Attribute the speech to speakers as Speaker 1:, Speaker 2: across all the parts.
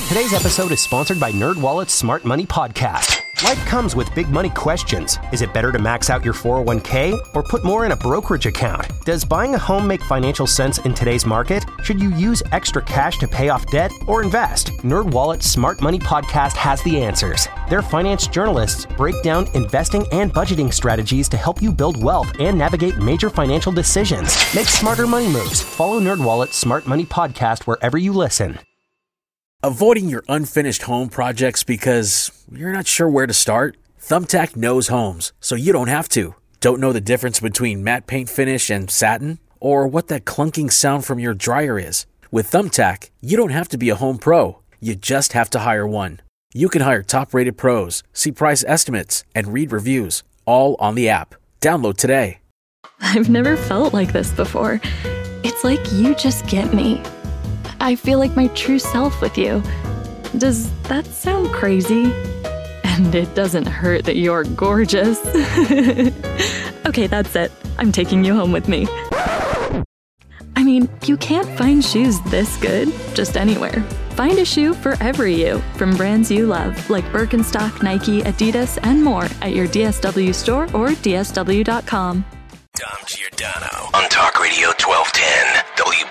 Speaker 1: Today's episode is sponsored by NerdWallet's Smart Money Podcast. Life comes with big money questions. Is it better to max out your 401k or put more in a brokerage account? Does buying a home make financial sense in today's market? Should you use extra cash to pay off debt or invest? NerdWallet's Smart Money Podcast has the answers. Their finance journalists break down investing and budgeting strategies to help you build wealth and navigate major financial decisions. Make smarter money moves. Follow NerdWallet's Smart Money Podcast wherever you listen.
Speaker 2: Avoiding your unfinished home projects because you're not sure where to start? Thumbtack knows homes, so you don't have to. Don't know the difference between matte paint finish and satin? Or what that clunking sound from your dryer is? With Thumbtack, you don't have to be a home pro. You just have to hire one. You can hire top-rated pros, see price estimates, and read reviews, all on the app. Download today.
Speaker 3: I've never felt like this before. It's like you just get me. I feel like my true self with you. Does that sound crazy? And it doesn't hurt that you're gorgeous. Okay, that's it. I'm taking you home with me. I mean, you can't find shoes this good just anywhere. Find a shoe for every you from brands you love, like Birkenstock, Nike, Adidas, and more at your DSW store or DSW.com.
Speaker 4: Dom Giordano on Talk Radio 1210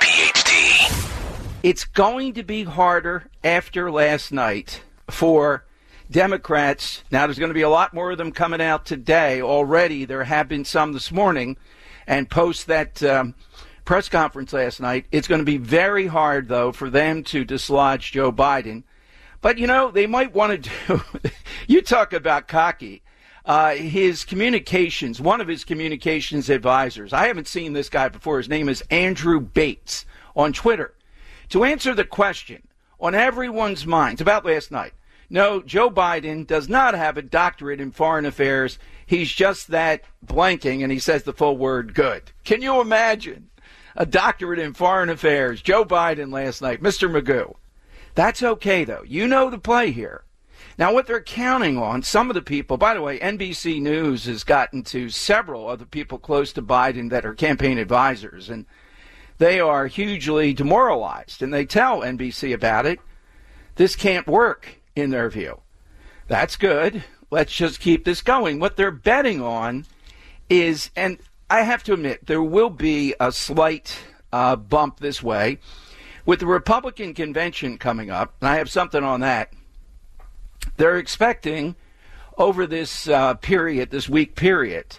Speaker 4: WPHT.
Speaker 5: It's going to be harder after last night for Democrats. Now, there's going to be a lot more of them coming out today. Already, there have been some this morning. And post that press conference last night, it's going to be very hard, though, for them to dislodge Joe Biden. But, you know, they might want to do – you talk about cocky. His communications, one of his communications advisors, I haven't seen this guy before. His name is Andrew Bates on Twitter. To answer the question on everyone's minds about last night, no, Joe Biden does not have a doctorate in foreign affairs. He's just that blanking, and he says the full word good. Can you imagine a doctorate in foreign affairs? Joe Biden last night, Mr. Magoo. That's okay, though. You know the play here. Now, what they're counting on, some of the people, by the way, NBC News has gotten to several of the people close to Biden that are campaign advisors, and they are hugely demoralized, and they tell NBC about it. This can't work, in their view. That's good. Let's just keep this going. What they're betting on is, and I have to admit, there will be a slight bump this way. With the Republican convention coming up, and I have something on that, they're expecting over this period, this week period,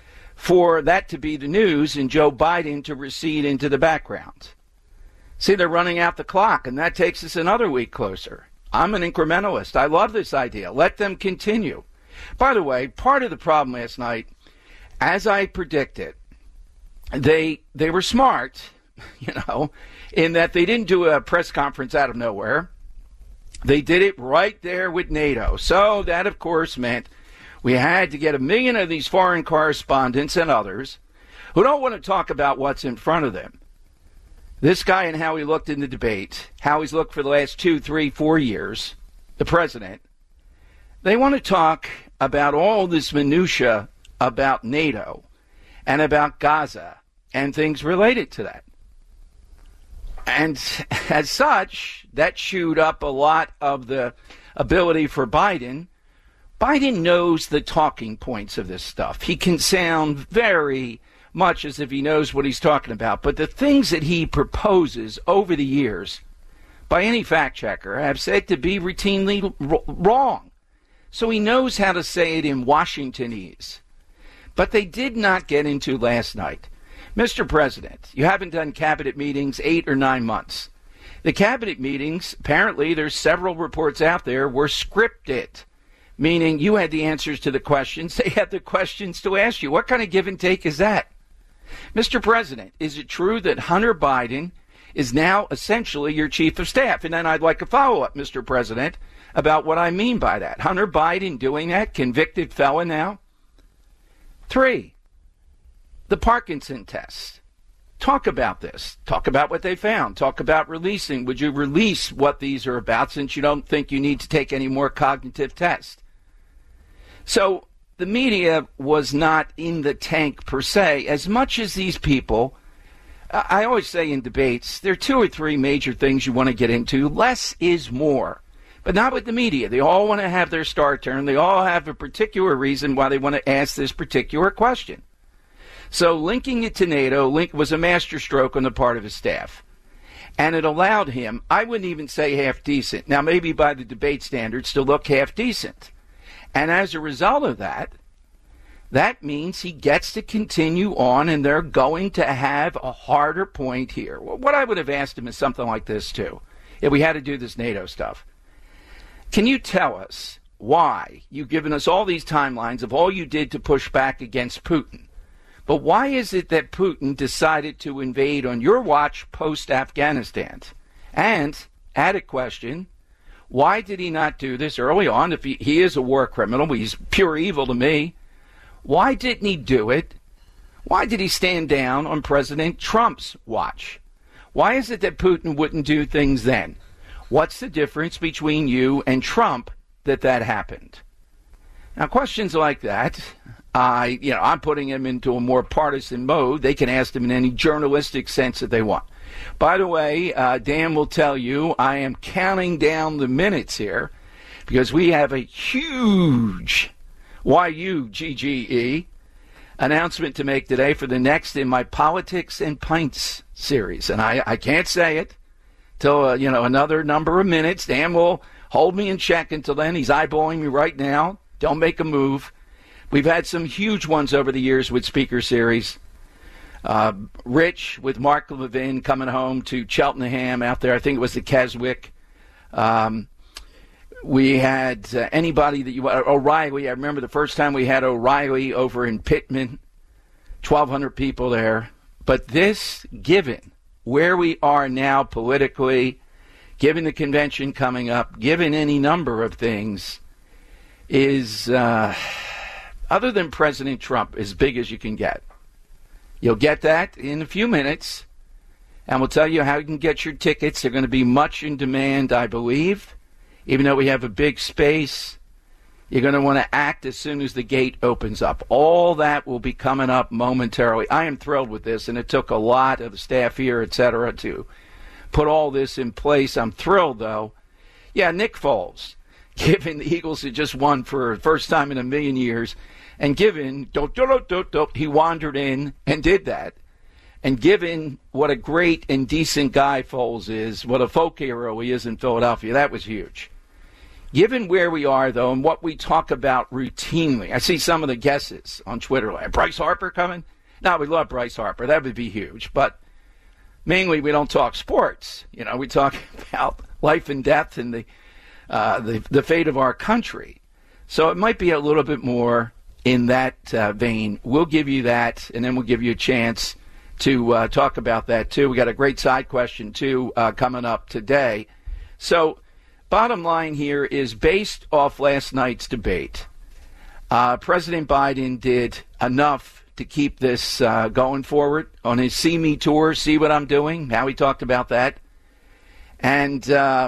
Speaker 5: for that to be the news and Joe Biden to recede into the background. See, they're running out the clock, and that takes us another week closer. I'm an incrementalist. I love this idea. Let them continue. By the way, part of the problem last night, as I predicted, they were smart, you know, in that they didn't do a press conference out of nowhere. They did it right there with NATO. So that, of course, meant we had to get 1 million of these foreign correspondents and others who don't want to talk about what's in front of them. This guy and how he looked in the debate, how he's looked for the last 2, 3, 4 years, the president. They want to talk about all this minutia about NATO and about Gaza and things related to that. And as such, that chewed up a lot of the ability for Biden. Biden knows the talking points of this stuff. He can sound very much as if he knows what he's talking about. But the things that he proposes over the years, by any fact checker, have said to be routinely wrong. So he knows how to say it in Washingtonese. But they did not get into last night. Mr. President, you haven't done cabinet meetings 8 or 9 months. The cabinet meetings, apparently there's several reports out there, were scripted, meaning you had the answers to the questions. They had the questions to ask you. What kind of give and take is that? Mr. President, is it true that Hunter Biden is now essentially your chief of staff? And then I'd like a follow-up, Mr. President, about what I mean by that. Hunter Biden doing that, convicted felon now? 3, the Parkinson test. Talk about this. Talk about what they found. Talk about releasing. Would you release what these are about since you don't think you need to take any more cognitive tests? So the media was not in the tank per se, as much as these people. I always say in debates, there are 2 or 3 major things you want to get into. Less is more. But not with the media. They all want to have their star turn. They all have a particular reason why they want to ask this particular question. So linking it to NATO was a masterstroke on the part of his staff. And it allowed him, I wouldn't even say half decent, now maybe by the debate standards, to look half decent. And as a result of that, that means he gets to continue on, and they're going to have a harder point here. What I would have asked him is something like this, too, if we had to do this NATO stuff. Can you tell us why you've given us all these timelines of all you did to push back against Putin? But why is it that Putin decided to invade on your watch post-Afghanistan? And, added question, why did he not do this early on? If he is a war criminal, he's pure evil to me. Why didn't he do it? Why did he stand down on President Trump's watch? Why is it that Putin wouldn't do things then? What's the difference between you and Trump that happened? Now, questions like that, I'm putting him into a more partisan mode. They can ask him in any journalistic sense that they want. By the way, Dan will tell you I am counting down the minutes here because we have a huge YUGGE announcement to make today for the next in my Politics and Pints series. And I can't say it till, another number of minutes. Dan will hold me in check until then. He's eyeballing me right now. Don't make a move. We've had some huge ones over the years with Speaker Series. Rich with Mark Levin coming home to Cheltenham out there. I think it was the Keswick. We had anybody that O'Reilly. I remember the first time we had O'Reilly over in Pittman. 1,200 people there. But this, given where we are now politically, given the convention coming up, given any number of things, is, other than President Trump, as big as you can get. You'll get that in a few minutes, and we'll tell you how you can get your tickets. They're going to be much in demand, I believe. Even though we have a big space, you're going to want to act as soon as the gate opens up. All that will be coming up momentarily. I am thrilled with this, and it took a lot of staff here, et cetera, to put all this in place. I'm thrilled, though. Yeah, Nick Foles, given the Eagles had just won for the first time in a million years, and given, he wandered in and did that. And given what a great and decent guy Foles is, what a folk hero he is in Philadelphia, that was huge. Given where we are, though, and what we talk about routinely, I see some of the guesses on Twitter, like, Bryce Harper coming? No, we love Bryce Harper. That would be huge. But mainly we don't talk sports. We talk about life and death and the fate of our country. So it might be a little bit more in that vein. We'll give you that, and then we'll give you a chance to talk about that, too. We got a great side question, too, coming up today. So bottom line here is, based off last night's debate, President Biden did enough to keep this going forward on his See Me tour, see what I'm doing, how he talked about that. And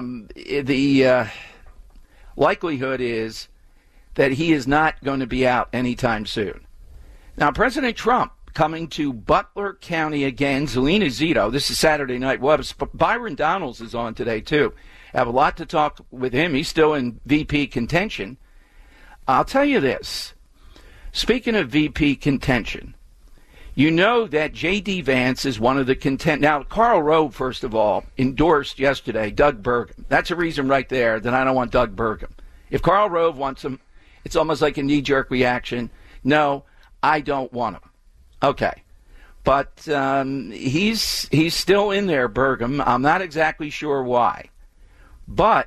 Speaker 5: the likelihood is that he is not going to be out anytime soon. Now, President Trump coming to Butler County again. Zelina Zito, this is Saturday night. Well, Byron Donalds is on today, too. I have a lot to talk with him. He's still in VP contention. I'll tell you this. Speaking of VP contention, you know that J.D. Vance is one of the Now, Karl Rove, first of all, endorsed yesterday Doug Burgum. That's a reason right there that I don't want Doug Burgum. If Karl Rove wants him, it's almost like a knee-jerk reaction. No, I don't want him. Okay. But he's still in there, Burgum. I'm not exactly sure why. But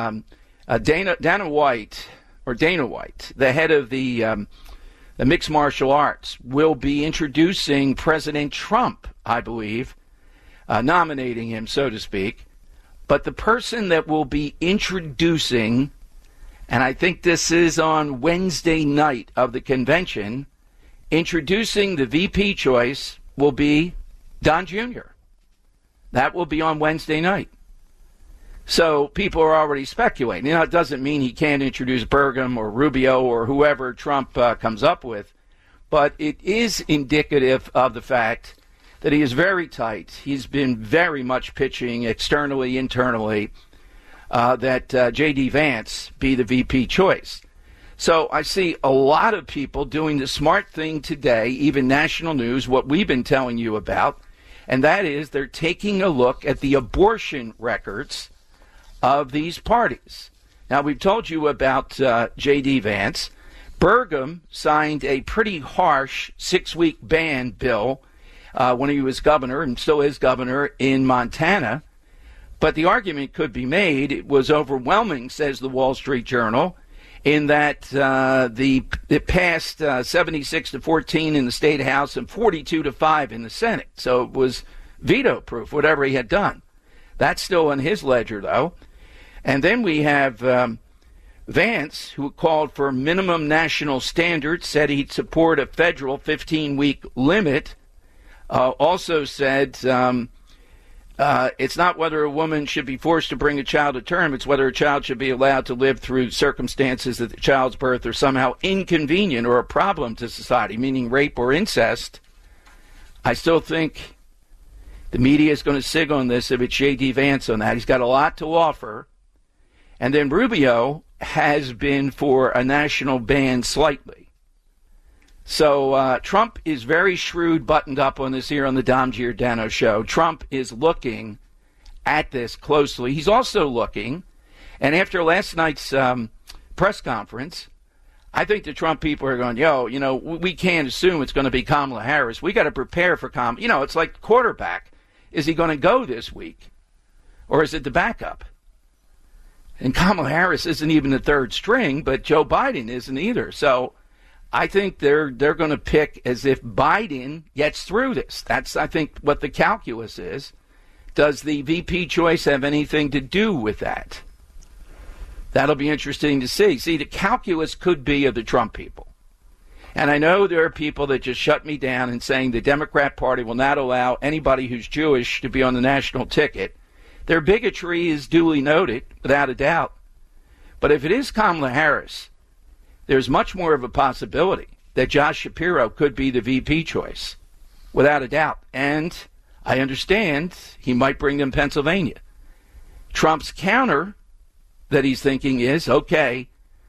Speaker 5: Dana White, the head of the mixed martial arts, will be introducing President Trump, I believe, nominating him, so to speak. But the person that will be introducing, and I think this is on Wednesday night of the convention, introducing the VP choice will be Don Jr. That will be on Wednesday night. So people are already speculating. It doesn't mean he can't introduce Burgum or Rubio or whoever Trump comes up with, but it is indicative of the fact that he is very tight. He's been very much pitching externally, internally. that J.D. Vance be the VP choice. So I see a lot of people doing the smart thing today, even national news, what we've been telling you about, and that is they're taking a look at the abortion records of these parties. Now, we've told you about J.D. Vance. Burgum signed a pretty harsh 6-week ban bill when he was governor, and still is governor, in Montana. But the argument could be made, it was overwhelming, says the Wall Street Journal, in that it passed 76-14 in the State House and 42-5 in the Senate. So it was veto-proof, whatever he had done. That's still in his ledger, though. And then we have Vance, who called for minimum national standards, said he'd support a federal 15-week limit, also said it's not whether a woman should be forced to bring a child to term, it's whether a child should be allowed to live through circumstances that the child's birth are somehow inconvenient or a problem to society, meaning rape or incest. I still think the media is going to sig on this if it's J.D. Vance on that. He's got a lot to offer. And then Rubio has been for a national ban slightly. So Trump is very shrewd, buttoned up on this here on the Dom Giordano Show. Trump is looking at this closely. He's also looking, and after last night's press conference, I think the Trump people are going, we can't assume it's going to be Kamala Harris. We got to prepare for Kamala. It's like quarterback. Is he going to go this week? Or is it the backup? And Kamala Harris isn't even the third string, but Joe Biden isn't either. So I think they're going to pick as if Biden gets through this. That's, I think, what the calculus is. Does the VP choice have anything to do with that? That'll be interesting to see. See, the calculus could be of the Trump people. And I know there are people that just shut me down and saying the Democrat Party will not allow anybody who's Jewish to be on the national ticket. Their bigotry is duly noted, without a doubt. But if it is Kamala Harris, there's much more of a possibility that Josh Shapiro could be the VP choice, without a doubt. And I understand he might bring them Pennsylvania. Trump's counter that he's thinking is, okay,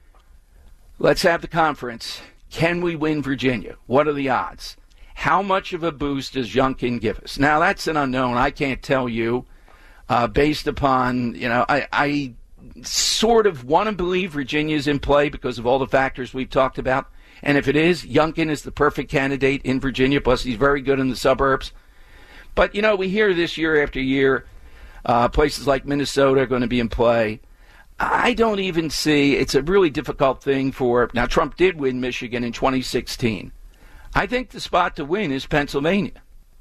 Speaker 5: let's have the conference. Can we win Virginia? What are the odds? How much of a boost does Youngkin give us? Now, that's an unknown. I can't tell you based upon, I sort of want to believe Virginia's in play because of all the factors we've talked about. And if it is, Youngkin is the perfect candidate in Virginia, plus he's very good in the suburbs. But, we hear this year after year, places like Minnesota are going to be in play. I don't even see, it's a really difficult thing now Trump did win Michigan in 2016. I think the spot to win is Pennsylvania.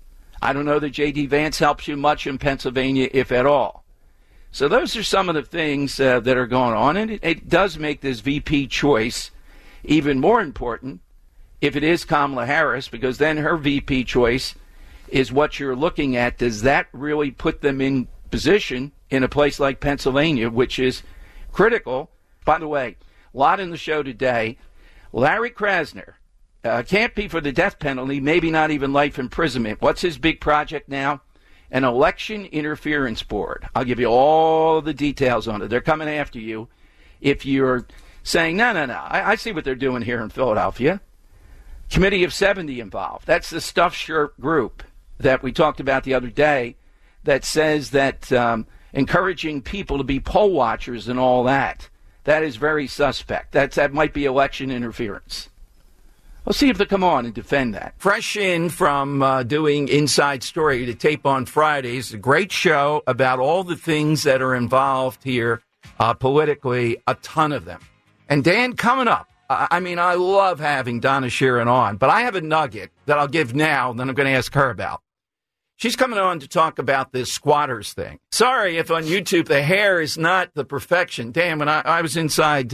Speaker 5: I don't know that J.D. Vance helps you much in Pennsylvania, if at all. So those are some of the things that are going on, and it does make this VP choice even more important if it is Kamala Harris, because then her VP choice is what you're looking at. Does that really put them in position in a place like Pennsylvania, which is critical? By the way, a lot in the show today. Larry Krasner can't be for the death penalty, maybe not even life imprisonment. What's his big project now? An election interference board. I'll give you all the details on it. They're coming after you if you're saying, no. I see what they're doing here in Philadelphia. Committee of 70 involved. That's the stuffed shirt group that we talked about the other day that says that encouraging people to be poll watchers and all that is very suspect. That might be election interference. We'll see if they come on and defend that. Fresh in from doing Inside Story to tape on Fridays, a great show about all the things that are involved here politically, a ton of them. And Dan, coming up, I love having Donna Sheeran on, but I have a nugget that I'll give now that I'm going to ask her about. She's coming on to talk about this squatters thing. Sorry if on YouTube the hair is not the perfection. Dan, when I was inside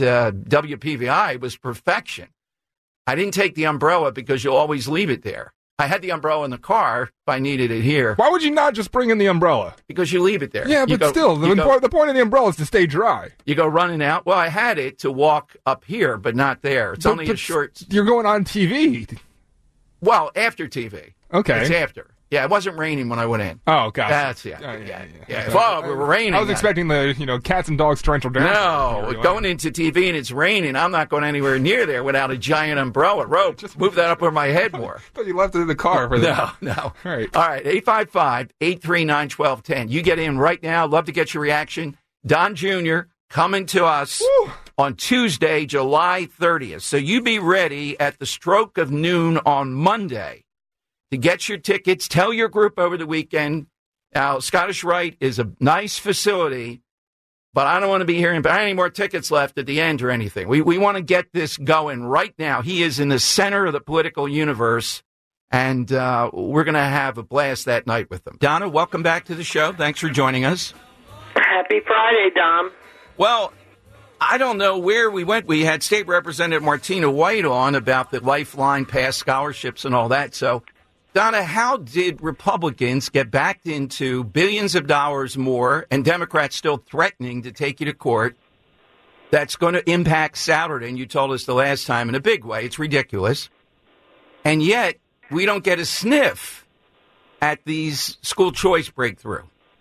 Speaker 5: WPVI, it was perfection. I didn't take the umbrella because you'll always leave it there. I had the umbrella in the car if I needed it here.
Speaker 6: Why would you not just bring in the umbrella?
Speaker 5: Because you leave it there.
Speaker 6: Yeah, but still, the point of the umbrella is to stay dry.
Speaker 5: You go running out. Well, I had it to walk up here, but not there. It's only a short...
Speaker 6: You're going on TV.
Speaker 5: Well, after TV.
Speaker 6: Okay.
Speaker 5: It's after.
Speaker 7: Yeah, it wasn't raining when I went in.
Speaker 6: Oh, gosh.
Speaker 7: That's yeah. Oh, it was raining.
Speaker 6: I was expecting the cats and dogs torrential damage.
Speaker 7: No, going into TV and it's raining, I'm not going anywhere near there without a giant umbrella rope. Just move that up over my head more.
Speaker 6: I thought you left it in the car for that.
Speaker 7: No.
Speaker 6: All right.
Speaker 7: 855-839-1210. You get in right now. Love to get your reaction. Don Jr. coming to us on Tuesday, July 30th. So you be ready at the stroke of noon on Monday to get your tickets. Tell your group over the weekend. Now, Scottish Rite is a nice facility, but I don't want to be hearing about any more tickets left at the end or anything. We want to get this going right now. He is in the center of the political universe, and we're going to have a blast that night with him. Donna, welcome back to the show. Thanks for joining us.
Speaker 8: Happy Friday, Dom.
Speaker 5: Well, I don't know where we went. We had State Representative Martina White on about the Lifeline past scholarships and all that. So, Donna, how did Republicans get backed into billions of dollars more and Democrats still threatening to take you to court? That's going to impact Saturday, and you told us the last time in a big way. It's ridiculous. And yet, we don't get a sniff at these school choice breakthrough.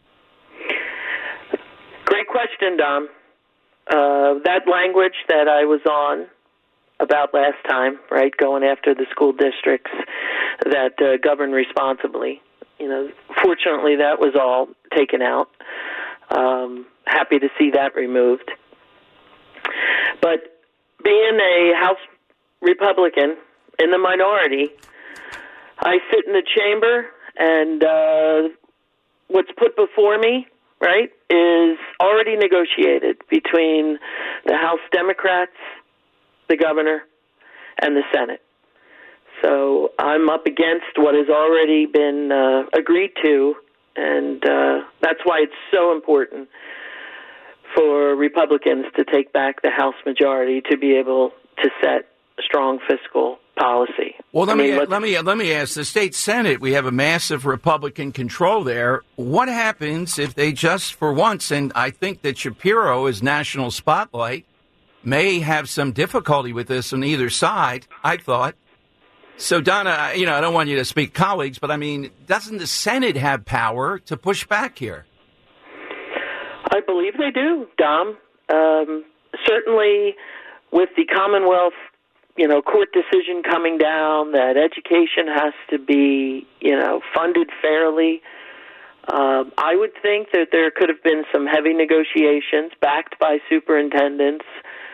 Speaker 8: Great question, Dom. That language that I was on about last time, right, going after the school districts that govern responsibly, fortunately that was all taken out. Happy to see that removed. But being a House Republican in the minority, I sit in the chamber, and what's put before me, right, is already negotiated between the House Democrats, the governor, and the Senate. So I'm up against what has already been agreed to, and that's why it's so important for Republicans to take back the House majority to be able to set strong fiscal policy.
Speaker 5: Well, let me ask the state Senate. We have a massive Republican control there. What happens if they just for once, and I think that Shapiro is national spotlight, may have some difficulty with this on either side, I thought. So, Donna, I don't want you to speak colleagues, but I mean, doesn't the Senate have power to push back here?
Speaker 8: I believe they do, Dom. Certainly with the Commonwealth, court decision coming down that education has to be, funded fairly. I would think that there could have been some heavy negotiations backed by superintendents,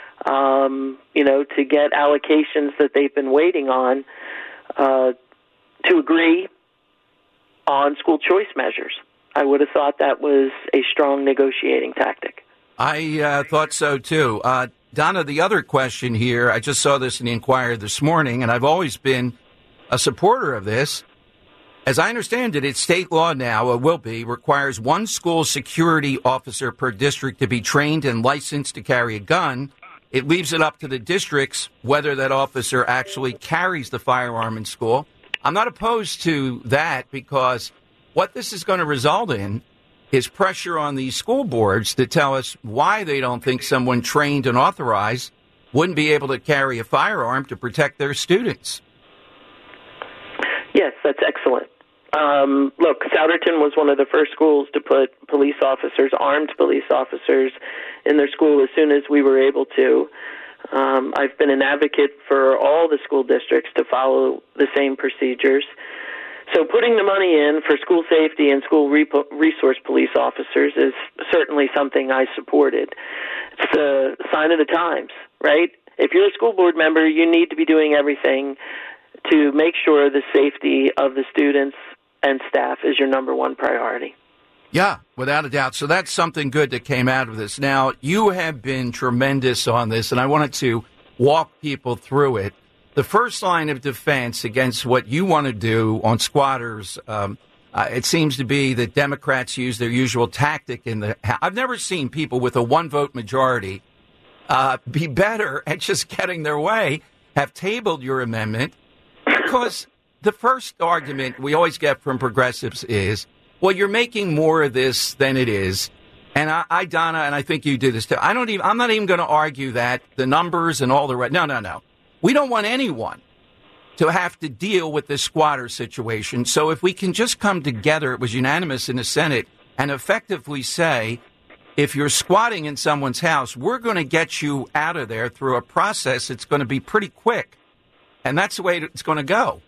Speaker 8: to get allocations that they've been waiting on to agree on school choice measures. I would have thought that was a strong negotiating tactic.
Speaker 5: I thought so, too. Donna, the other question here, I just saw this in the Inquirer this morning, and I've always been a supporter of this. As I understand it, it's state law now, or will be, requires one school security officer per district to be trained and licensed to carry a gun. It leaves it up to the districts whether that officer actually carries the firearm in school. I'm not opposed to that because what this is going to result in is pressure on these school boards to tell us why they don't think someone trained and authorized wouldn't be able to carry a firearm to protect their students.
Speaker 8: Yes, that's excellent. Look, Souderton was one of the first schools to put armed police officers, in their school as soon as we were able to. I've been an advocate for all the school districts to follow the same procedures. So putting the money in for school safety and school resource police officers is certainly something I supported. It's a sign of the times, right? If you're a school board member, you need to be doing everything to make sure the safety of the students and staff is your number one priority.
Speaker 5: Yeah, without a doubt. So that's something good that came out of this. Now, you have been tremendous on this, and I wanted to walk people through it. The first line of defense against what you want to do on squatters, it seems to be that Democrats use their usual tactic I've never seen people with a one-vote majority be better at just getting their way, have tabled your amendment, because the first argument we always get from progressives is, well, you're making more of this than it is. And I, Donna, and I think you do this too. I'm not even going to argue that the numbers and all the rest. No. We don't want anyone
Speaker 7: to have to deal with this squatter situation. So if we can just come together, it was unanimous in the Senate, and effectively say, if you're squatting in someone's house, we're going to get you out of there through a process that's going to be pretty quick. And that's the way it's going to go.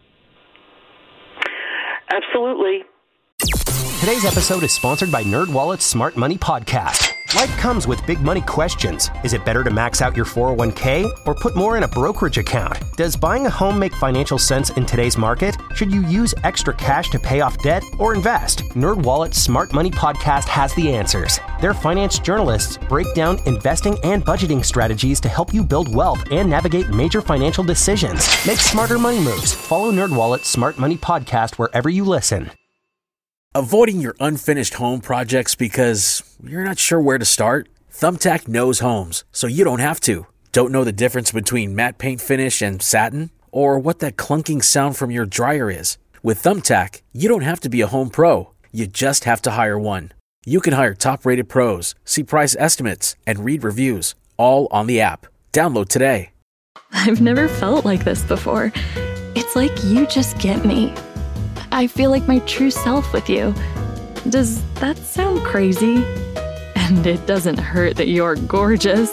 Speaker 8: Absolutely.
Speaker 1: Today's episode is sponsored by NerdWallet's Smart Money Podcast. Life comes with big money questions. Is it better to max out your 401k or put more in a brokerage account? Does buying a home make financial sense in today's market? Should you use extra cash to pay off debt or invest? NerdWallet's Smart Money Podcast has the answers. Their finance journalists break down investing and budgeting strategies to help you build wealth and navigate major financial decisions. Make smarter money moves. Follow NerdWallet's Smart Money Podcast wherever you listen.
Speaker 2: Avoiding your unfinished home projects because you're not sure where to start? Thumbtack knows homes, so you don't have to. Don't know the difference between matte paint finish and satin? Or what that clunking sound from your dryer is? With Thumbtack, you don't have to be a home pro. You just have to hire one. You can hire top-rated pros, see price estimates, and read reviews, all on the app. Download today.
Speaker 3: I've never felt like this before. It's like you just get me. I feel like my true self with you. Does that sound crazy? And it doesn't hurt that you're gorgeous.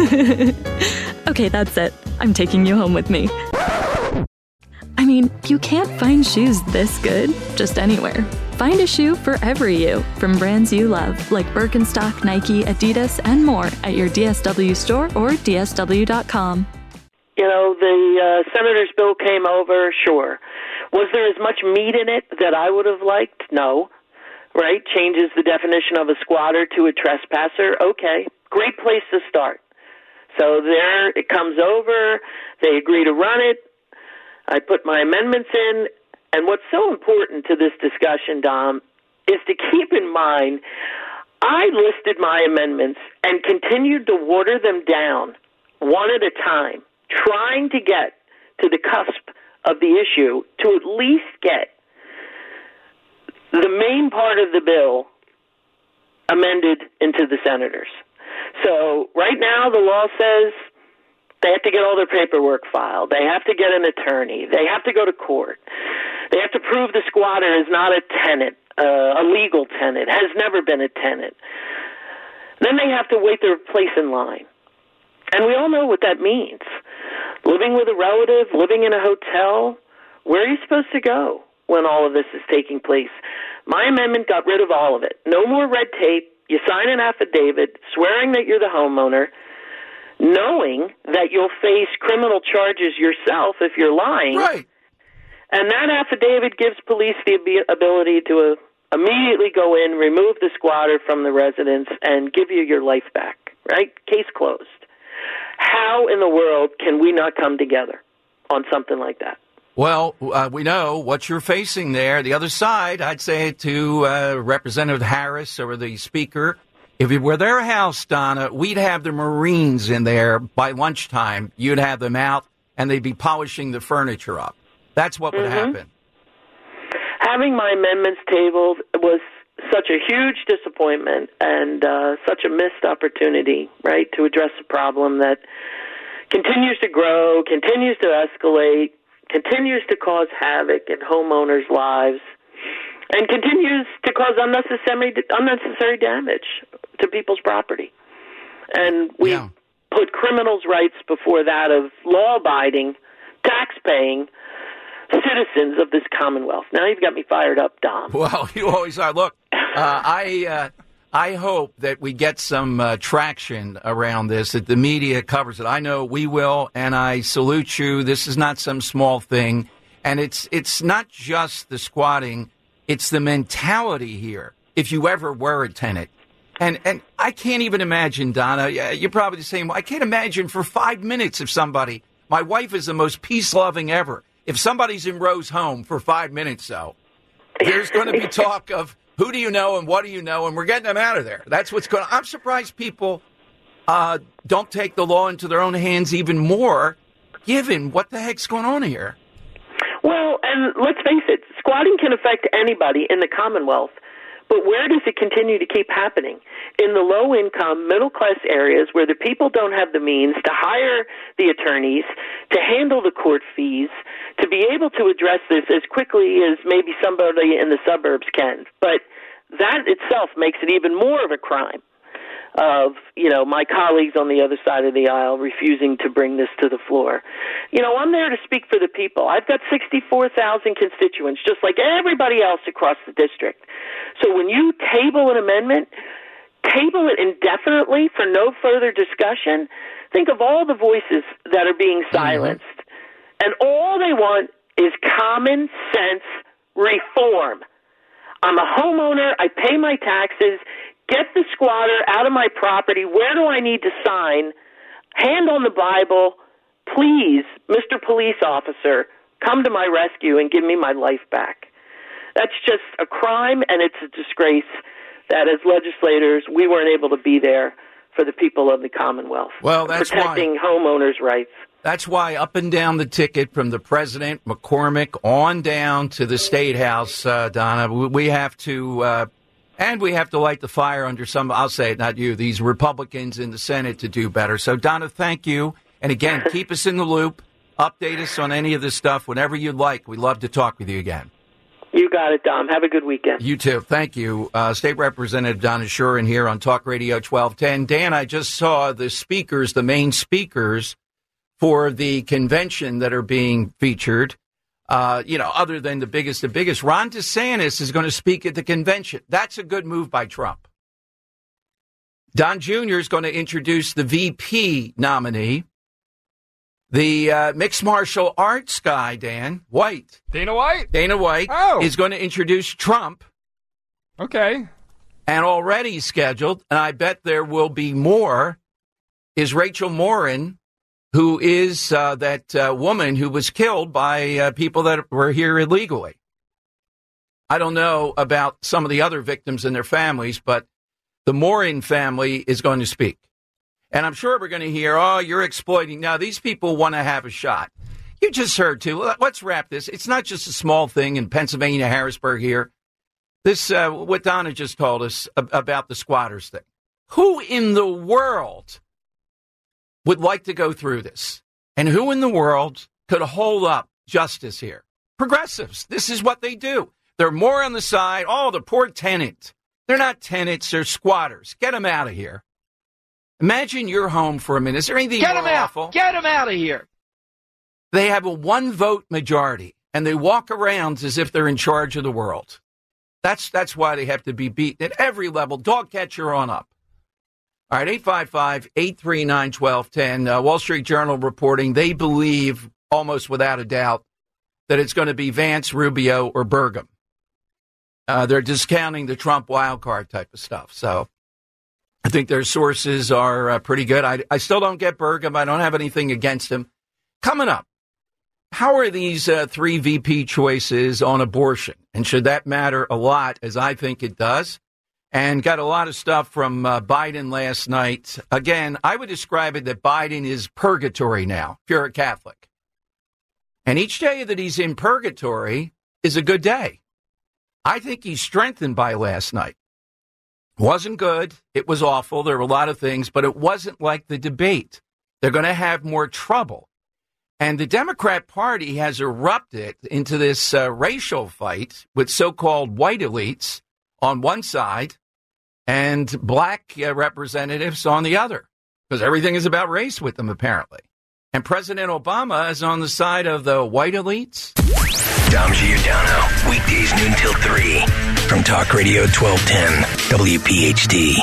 Speaker 3: Okay, that's it. I'm taking you home with me. I mean, you can't find shoes this good just anywhere. Find a shoe for every you from brands you love, like Birkenstock, Nike, Adidas, and more at your DSW store or DSW.com.
Speaker 8: You know, the senator's bill came over, sure. Was there as much meat in it that I would have liked? No. Right? Changes the definition of a squatter to a trespasser. Okay. Great place to start. So there it comes over. They agree to run it. I put my amendments in. And what's so important to this discussion, Dom, is to keep in mind I listed my amendments and continued to water them down one at a time, trying to get to the cusp of the issue to at least get the main part of the bill amended into the senators. So right now the law says they have to get all their paperwork filed. They have to get an attorney. They have to go to court. They have to prove the squatter is not a tenant, a legal tenant, has never been a tenant. Then they have to wait their place in line. And we all know what that means. Living with a relative, living in a hotel, where are you supposed to go when all of this is taking place? My amendment got rid of all of it. No more red tape. You sign an affidavit swearing that you're the homeowner, knowing that you'll face criminal charges yourself if you're lying.
Speaker 7: Right.
Speaker 8: And that affidavit gives police the ability to immediately go in, remove the squatter from the residence, and give you your life back, right? Case closed. How in the world can we not come together on something like that?
Speaker 7: Well, we know what you're facing there. The other side, I'd say to Representative Harris or the Speaker, if it were their house, Donna, we'd have the Marines in there by lunchtime. You'd have them out, and they'd be polishing the furniture up. That's what would happen.
Speaker 8: Having my amendments tabled was such a huge disappointment and such a missed opportunity, right, to address a problem that continues to grow, continues to escalate, continues to cause havoc in homeowners' lives, and continues to cause unnecessary damage to people's property. And we put criminals' rights before that of law-abiding, tax-paying citizens of this Commonwealth. Now you've got me fired up, Dom.
Speaker 7: Well, you always are. Look, I hope that we get some traction around this, that the media covers it. I know we will, and I salute you. This is not some small thing. And it's not just the squatting. It's the mentality here, if you ever were a tenant. And I can't even imagine, Donna, you're probably the same. I can't imagine for 5 minutes if somebody, my wife is the most peace-loving ever. If somebody's in Rose home for 5 minutes, though, there's going to be talk of who do you know and what do you know, and we're getting them out of there. That's what's going on. I'm surprised people don't take the law into their own hands even more, given what the heck's going on here.
Speaker 8: Well, and let's face it, squatting can affect anybody in the Commonwealth, But where does it continue to keep happening? In the low-income, middle-class areas where the people don't have the means to hire the attorneys, to handle the court fees, to be able to address this as quickly as maybe somebody in the suburbs can. But that itself makes it even more of a crime of, my colleagues on the other side of the aisle refusing to bring this to the floor. I'm there to speak for the people. I've got 64,000 constituents, just like everybody else across the district. So when you table an amendment, table it indefinitely for no further discussion. Think of all the voices that are being silenced. And all they want is common sense reform. I'm a homeowner. I pay my taxes. Get the squatter out of my property. Where do I need to sign? Hand on the Bible. Please, Mr. Police Officer, come to my rescue and give me my life back. That's just a crime, and it's a disgrace that as legislators we weren't able to be there for the people of the Commonwealth.
Speaker 7: Well, that's
Speaker 8: protecting homeowners' rights.
Speaker 7: That's why up and down the ticket from the president, McCormick, on down to the State House, Donna, we have to... and we have to light the fire under some, I'll say it, not you, these Republicans in the Senate to do better. So, Donna, thank you. And again, keep us in the loop. Update us on any of this stuff whenever you'd like. We'd love to talk with you again.
Speaker 8: You got it, Dom. Have a good weekend.
Speaker 7: You too. Thank you. State Representative Donna Shuren here on Talk Radio 1210. Dan, I just saw the speakers, the main speakers for the convention that are being featured. Other than the biggest, Ron DeSantis is going to speak at the convention. That's a good move by Trump. Don Jr. is going to introduce the VP nominee. The mixed martial arts guy, Dan White.
Speaker 6: Dana White
Speaker 7: is going to introduce Trump.
Speaker 6: Okay.
Speaker 7: And already scheduled, and I bet there will be more, is Rachel Morin, who is that woman who was killed by people that were here illegally. I don't know about some of the other victims and their families, but the Morin family is going to speak. And I'm sure we're going to hear, oh, you're exploiting. Now, these people want to have a shot. You just heard, too. Let's wrap this. It's not just a small thing in Pennsylvania, Harrisburg here. This, what Donna just told us about the squatters thing. Who in the world would like to go through this? And who in the world could hold up justice here? Progressives. This is what they do. They're more on the side. Oh, the poor tenant. They're not tenants. They're squatters. Get them out of here. Imagine you're home for a minute. Is there anything more awful?
Speaker 5: Get them out of here.
Speaker 7: They have a one-vote majority, and they walk around as if they're in charge of the world. That's why they have to be beaten at every level. Dog catcher on up. All right, 855-839-1210. Wall Street Journal reporting they believe, almost without a doubt, that it's going to be Vance, Rubio, or Burgum. They're discounting the Trump wild card type of stuff. So I think their sources are pretty good. I still don't get Burgum. I don't have anything against him. Coming up, how are these three VP choices on abortion? And should that matter a lot, as I think it does? And got a lot of stuff from Biden last night. Again, I would describe it that Biden is purgatory now, if you're a Catholic. And each day that he's in purgatory is a good day. I think he's strengthened by last night. Wasn't good. It was awful. There were a lot of things, but it wasn't like the debate. They're going to have more trouble. And the Democrat Party has erupted into this racial fight with so-called white elites on one side and black representatives on the other, because everything is about race with them, apparently. And President Obama is on the side of the white elites.
Speaker 4: Dom Giordano, weekdays noon till 3 from Talk Radio 1210 WPHT.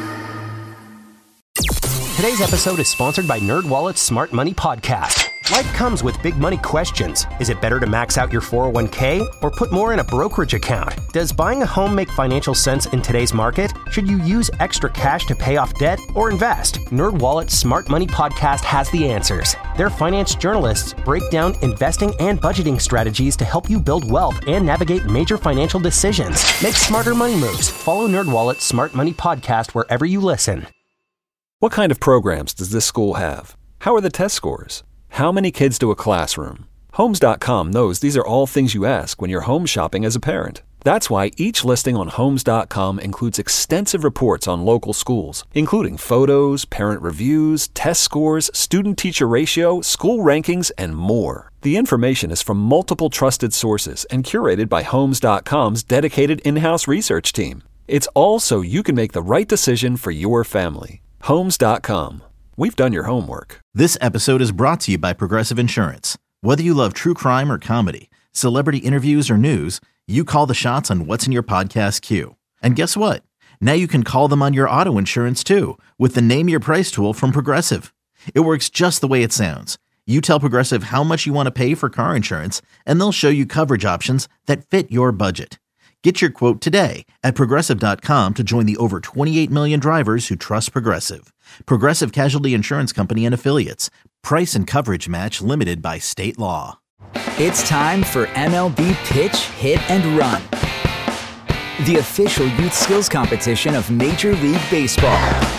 Speaker 1: Today's episode is sponsored by NerdWallet's Smart Money Podcast. Life comes with big money questions. Is it better to max out your 401k or put more in a brokerage account? Does buying a home make financial sense in today's market? Should you use extra cash to pay off debt or invest? NerdWallet's Smart Money Podcast has the answers. Their finance journalists break down investing and budgeting strategies to help you build wealth and navigate major financial decisions. Make smarter money moves. Follow NerdWallet's Smart Money Podcast wherever you listen.
Speaker 9: What kind of programs does this school have? How are the test scores? How many kids to a classroom? Homes.com knows these are all things you ask when you're home shopping as a parent. That's why each listing on Homes.com includes extensive reports on local schools, including photos, parent reviews, test scores, student-teacher ratio, school rankings, and more. The information is from multiple trusted sources and curated by Homes.com's dedicated in-house research team. It's all so you can make the right decision for your family. Homes.com. We've done your homework.
Speaker 10: This episode is brought to you by Progressive Insurance. Whether you love true crime or comedy, celebrity interviews or news, you call the shots on what's in your podcast queue. And guess what? Now you can call them on your auto insurance too with the Name Your Price tool from Progressive. It works just the way it sounds. You tell Progressive how much you want to pay for car insurance, and they'll show you coverage options that fit your budget. Get your quote today at Progressive.com to join the over 28 million drivers who trust Progressive. Progressive Casualty Insurance Company and Affiliates. Price and coverage match limited by state law.
Speaker 11: It's time for MLB Pitch, Hit, and Run, the official youth skills competition of Major League Baseball.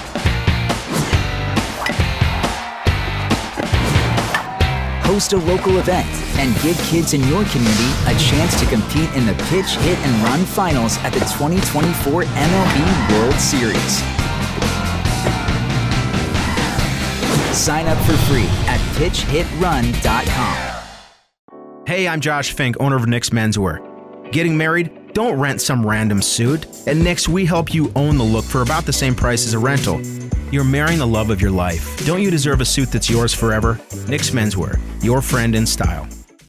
Speaker 11: Host a local event and give kids in your community a chance to compete in the Pitch, Hit, and Run finals at the 2024 MLB World Series. Sign up for free at pitchhitrun.com.
Speaker 12: Hey, I'm Josh Fink, owner of Nick's Menswear. Getting married? Don't rent some random suit. At Nick's, we help you own the look for about the same price as a rental. You're marrying the love of your life. Don't you deserve a suit that's yours forever? Nick's Menswear, your friend in style.